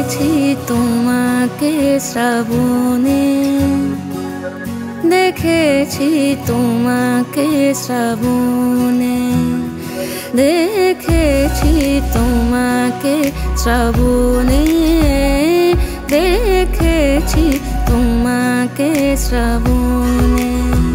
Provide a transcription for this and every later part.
দেখেছি তোমাকে শ্রাবণে, দেখেছি তোমাকে শ্রাবণে, দেখেছি তোমাকে শ্রাবণে, দেখেছি তোমাকে শ্রাবণে।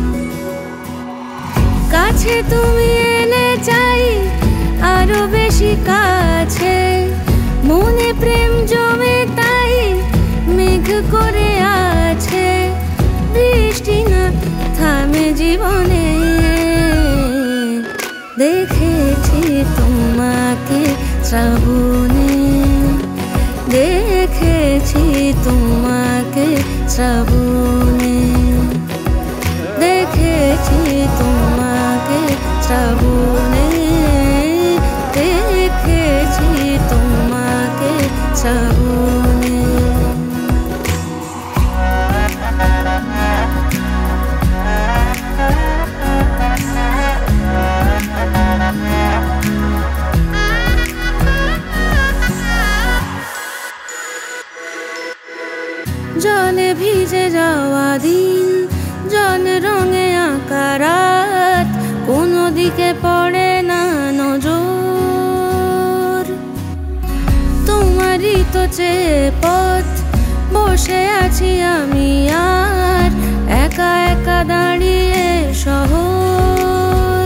কাছে তুমি এলে চাই আরো বেশি কাছে, মনে প্রেম জমে তাই মেঘ করে আছে, বৃষ্টি না থামে জীবনে। দেখেছি তোমাকে শ্রাবণে, দেখেছি তোমাকে শ্রাবণে, দেখেছি তোমাকে শ্রাবণে, দেখেছি তোমাকে শ্রাবণে। জলে ভিজে যাওয়া দিন, জল রঙে আঁকা রাত, কোনো দিকে পড়ে না নজর। তোমারই তো চেয়ে পথ, বসে আছি আমি আর একা একা দাঁড়িয়ে শহর।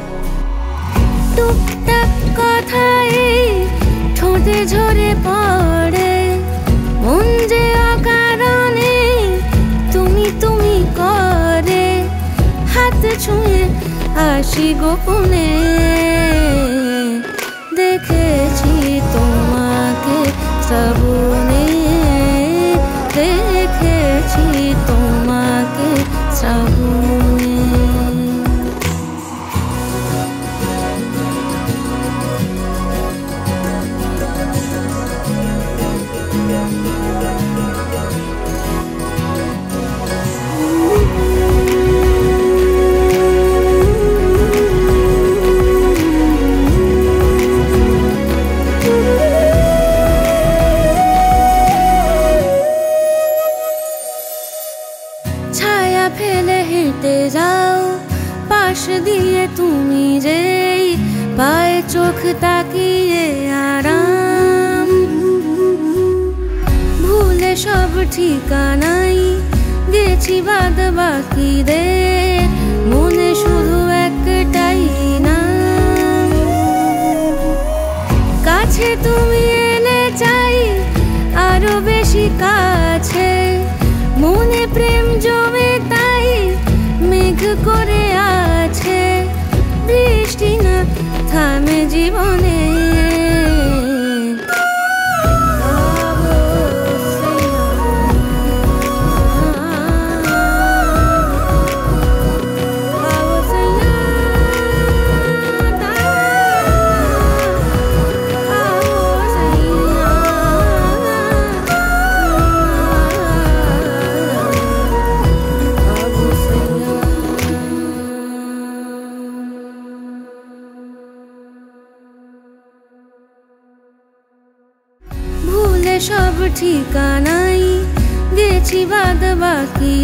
টুকটাক কথাই ঠোঁটে ঝরে পড়ে, মন যে অকারণে তুমি তুমি করে, হাত ছুঁয়ে আসি গোপনে। দেখেছি তোমাকে শ্রাবণে, দেখেছি তোমাকে শ্রাবণে। ছায়া ফেলে হেঁটে যাও পাশ দিয়ে তুমি, যেই পায়ে চোখ তাকিয়ে আরাম। ভুলে সব ঠিকানাই গেছি বাদ বাকিদের, মনে শুধু একটাই নাম। কাছে তুমি এলে চাই আরো বেশি কাছে, মনে প্রেম জমে তাই মেঘ করে আছে, বৃষ্টি না থামে জীবনে। ভুলে সব ঠিকানাই গেছি বাদ বাকি